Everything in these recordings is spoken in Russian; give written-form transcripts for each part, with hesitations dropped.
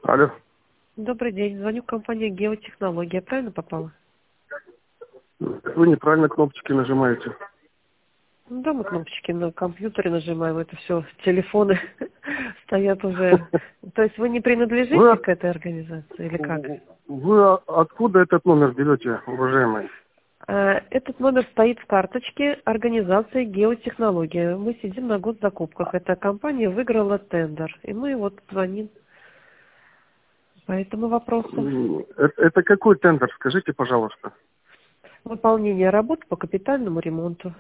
Алло. Добрый день. Звоню в компанию «Геотехнология». Правильно попала? Вы неправильно кнопочки нажимаете. Ну, да, мы кнопочки на компьютере нажимаем. Это все телефоны стоят уже. То есть вы не Вы, принадлежите к этой организации или как? вы откуда этот номер берете, уважаемый? Этот номер стоит в карточке организации «Геотехнология». Мы сидим на госзакупках. Эта компания выиграла тендер. И мы вот звоним по этому вопросу. Это какой тендер, скажите, пожалуйста. Выполнение работ по капитальному ремонту.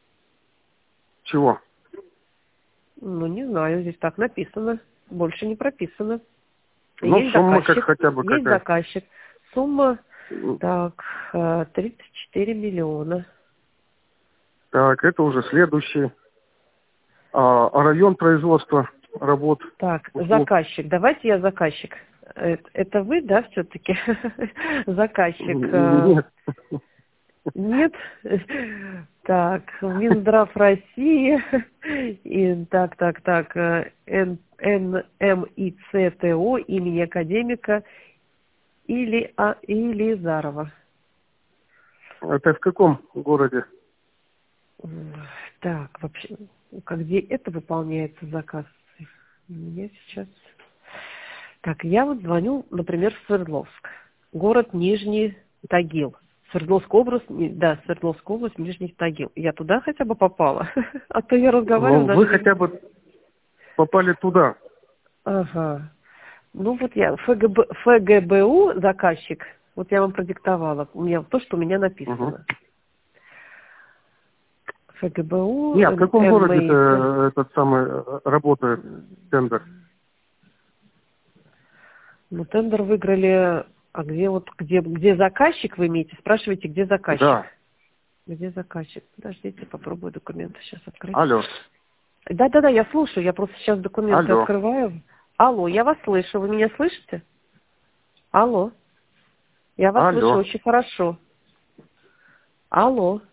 Чего? Ну, не знаю, здесь так написано. Больше не прописано. Ну, Есть сумма как заказчик. хотя бы Есть какая. заказчик. Сумма, так, 34 миллиона. Так, это уже следующий. А район производства работ, Так, услуг? заказчик. Давайте я заказчик. Это вы, да, все-таки? Заказчик. Нет. Нет? Так, Минздрав России. И, так, НМИЦТО имени академика Илизарова. Это в каком городе? Так, вообще, где это выполняется заказ? У меня сейчас... Так, я вот звоню, например, в Свердловск. Город Нижний Тагил. Свердловская область, да, Свердловская область, Нижний Тагил. Я туда хотя бы попала? А то я разговариваю Ну, вы даже... хотя бы попали туда. Ага. Ну вот я, ФГБУ заказчик, вот я вам продиктовала. У меня то, что у меня Угу. написано. ФГБУ, Нет, в каком городе-то МИЦ. этот самый работает тендер? Ну, тендер выиграли, а где заказчик, вы имеете? Спрашиваете, где заказчик? Да. Где заказчик? Подождите, попробую документы сейчас открыть. Алло. Да, я слушаю, я просто сейчас документы Алло. открываю. Алло, я вас слышу, вы меня слышите? Алло, я вас слышу Алло. очень хорошо. Алло.